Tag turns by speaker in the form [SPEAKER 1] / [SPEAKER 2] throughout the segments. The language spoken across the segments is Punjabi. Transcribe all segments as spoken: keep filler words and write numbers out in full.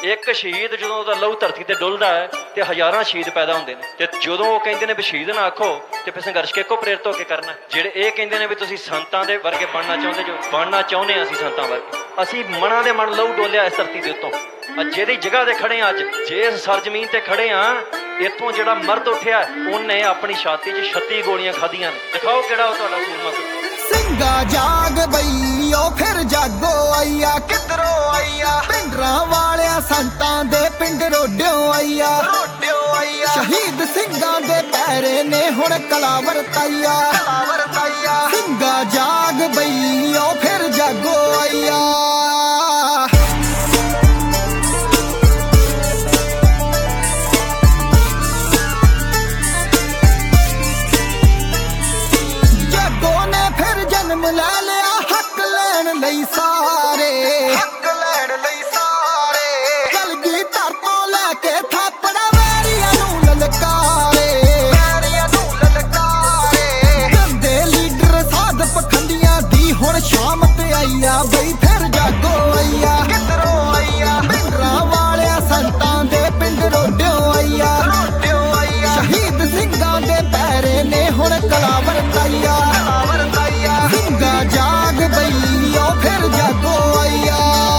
[SPEAKER 1] ਇੱਕ ਸ਼ਹੀਦ ਜਦੋਂ ਉਹਦਾ ਲਹੂ ਧਰਤੀ ਤੇ ਡੁੱਲਦਾ ਹੈ ਤੇ ਹਜ਼ਾਰਾਂ ਸ਼ਹੀਦ ਪੈਦਾ ਹੁੰਦੇ ਨੇ। ਤੇ ਜਦੋਂ ਉਹ ਕਹਿੰਦੇ ਨੇ ਵੀ ਸ਼ਹੀਦ ਨਾ ਆਖੋ ਤੇ ਫਿਰ ਸੰਘਰਸ਼ ਕਿਹਕੋ ਪ੍ਰੇਰਿਤ ਹੋ ਕੇ ਕਰਨਾ। ਜਿਹੜੇ ਇਹ ਕਹਿੰਦੇ ਨੇ ਵੀ ਤੁਸੀਂ ਸੰਤਾਂ ਦੇ ਵਰਗੇ ਬਣਨਾ ਚਾਹੁੰਦੇ ਜੋ, ਬਣਨਾ ਚਾਹੁੰਦੇ ਅਸੀਂ ਸੰਤਾਂ ਵਰਗੇ। ਅਸੀਂ ਮਨਾਂ ਦੇ ਮਨ ਲਹੂ ਡੋਲਿਆ ਇਸ ਧਰਤੀ ਦੇ ਉੱਤੋਂ। ਜਿਹਦੀ ਜਗ੍ਹਾ ਤੇ ਖੜੇ ਆ ਅੱਜ, ਜੇ ਇਸ ਸਰਜ਼ਮੀਨ ਤੇ ਖੜੇ ਆ, ਇੱਥੋਂ ਜਿਹੜਾ ਮਰਦ ਉੱਠਿਆ ਉਹਨੇ ਆਪਣੀ ਛਾਤੀ 'ਚ ਛੱਤੀ ਗੋਲੀਆਂ ਖਾਧੀਆਂ ਨੇ। ਦਿਖਾਓ ਕਿਹੜਾ ਉਹ ਤੁਹਾਡਾ ਸੂਰਮਾ।
[SPEAKER 2] ਸਿੰਘਾ ਜਾਗ ਬਈ ਉਹ ਫਿਰ ਜਾਗੋ ਆਈਆ, ਕਿਧਰੋਂ ਆਈਆ? ਪਿੰਡਰਾਂ ਵਾਲਿਆਂ ਸੰਤਾਂ ਦੇ ਪਿੰਡ ਰੋਡਿਓ ਆਈਆ, ਰੋਡਿਓ ਆਈਆ। ਸ਼ਹੀਦ ਸਿੰਘਾਂ ਦੇ ਪੈਰੇ ਨੇ ਹੁਣ ਕਲਾ ਵਰਤਾਈਆ, ਕਲਾ ਵਰਤਾਈਆ। ਸਿੰਘਾ ਜਾਗ ਬਈ ਉਹ ਫਿਰ ਜਾਗੋ ਆਈਆ। ਲੈ ਲਿਆ ਹੱਕ ਲੈਣ ਲਈ ਸਾਰੇ, ਹੱਕ ਲੈਣ ਲਈ ਸਾਰੇ। ਕਲਗੀਧਰ ਤੋਂ ਲੈ ਕੇ ਥਾਪੜਾ ਵੈਰੀਆਂ ਨੂੰ ਲਲਕਾਰੇ, ਵੈਰੀਆਂ ਨੂੰ ਲਲਕਾਰੇ। ਗੰਦੇ ਲੀਡਰ ਸਾਧ ਪਖੰਡੀਆਂ ਦੀ ਹੁਣ ਸ਼ਾਮ ਤੇ ਆਈਆ ਬਈ ਫਿਰ ਜਾਗੋ ਆਈਆ, ਕਿਧਰੋਂ ਆਈਆ? ਪਿੰਡਰਾਂ ਵਾਲਿਆਂ ਸੰਤਾਂ ਦੇ ਪਿੰਡ ਰੋਡਿਓ ਆਈਆ, ਰੋਡਿਓ ਆਈਆ। ਸ਼ਹੀਦ ਸਿੰਘਾਂ ਦੇ ਪੈਰੇ ਨੇ ਹੁਣ ਕਲਾ ਵਰਤਾਈਆ, ਕਲਾ ਵਰਤਾਈਆ। ਸਿੰਘਾ ਜਾਗ ਬਈ ਉਹ ਫਿਰ ਜਾਗੋ ਆਈਆ।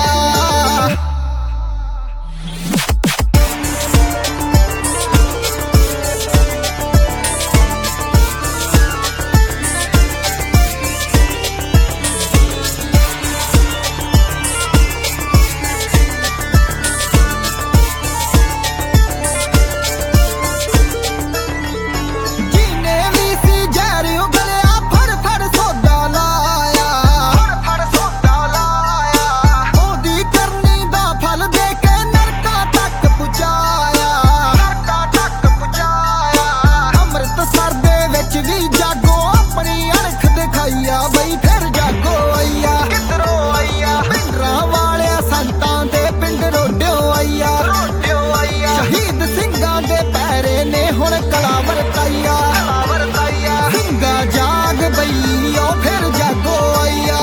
[SPEAKER 2] ਬਈ ਫਿਰ ਜਾਗੋ ਆਈਆ, ਕਿਧਰੋਂ ਆਈਆ? ਪਿੰਡਰਾਂ ਵਾਲਿਆਂ ਸੰਤਾਂ ਦੇ ਪਿੰਡ ਰੋਡਿਓ ਆਈਆ, ਰੋਡਿਓ ਆਈਆ। ਸ਼ਹੀਦ ਸਿੰਘਾਂ ਦੇ ਪੈਰੇ ਨੇ ਹੁਣ ਕਲਾ ਵਰਤਾਈਆ, ਕਲਾ ਵਰਤਾਈਆ। ਸਿੰਘਾ ਜਾਗ ਬਈ ਉਹ ਫਿਰ ਜਾਗੋ ਆਈਆ।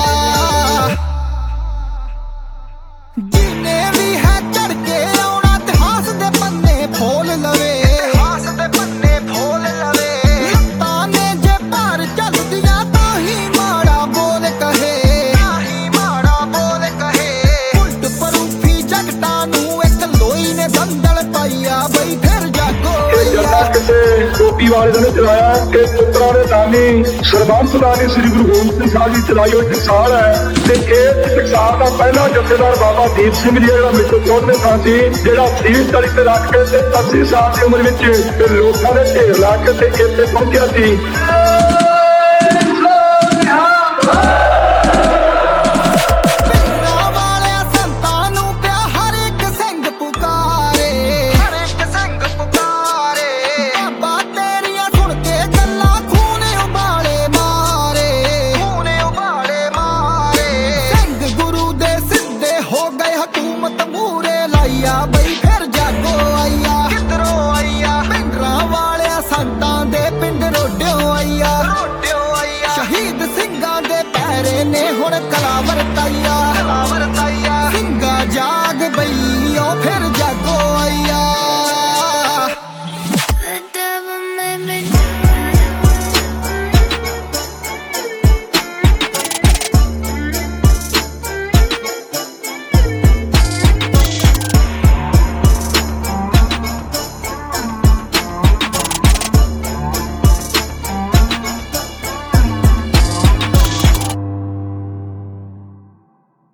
[SPEAKER 2] ਜਿਨੇ ਵੀ ਹੈ ਚੜ ਕੇ ਆਉਣਾ ਇਤਿਹਾਸ ਦੇ ਪੰਨੇ ਫੋਲ ਲਵੇ, ਇਤਿਹਾਸ ਦੇ ਪੰਨੇ ਫੋਲ ਲਵੇ। ਲੱਤਾਂ ਨੇ ਜੇ ਭਾਰ ਚੱਲਦੀਆਂ ਬਈ ਫਿਰ ਜਾਗੋ ਆਈਆ।
[SPEAKER 3] ਕਿਸੇ ਟੋਪੀ ਵਾਲੇ ਨੇ ਚਲਾਇਆ ਕਿ ਪੁੱਤਰਾਂ ਦੇ ਦਾਨੀ ਸਰਬੰਸ ਦਾਨੀ ਸ੍ਰੀ ਗੁਰੂ ਗੋਬਿੰਦ ਸਿੰਘ ਸਾਹਿਬ ਜੀ ਚਲਾਈ ਹੋਈ ਟਕਸਾਲ ਹੈ। ਤੇ ਇਸ ਟਕਸਾਲ ਦਾ ਪਹਿਲਾ ਜਥੇਦਾਰ ਬਾਬਾ ਦੀਪ ਸਿੰਘ ਜੀ ਜਿਹੜਾ ਮਿੱਤਰ ਚੌਧਰੀ ਥਾਂ ਸੀ, ਜਿਹੜਾ ਸੀਸ ਤਲੀ ਤੇ ਰੱਖ ਕੇ ਤੇ ਅੱਸੀ ਸਾਲ ਦੀ ਉਮਰ ਵਿੱਚ ਲੋਕਾਂ ਦੇ ਢੇਰ ਲਾ ਕੇ ਤੇ ਇੱਥੇ ਪਹੁੰਚਿਆ ਸੀ।
[SPEAKER 2] ਹਕੂਮਤ ਮੂਰੇ ਲਾਈਆ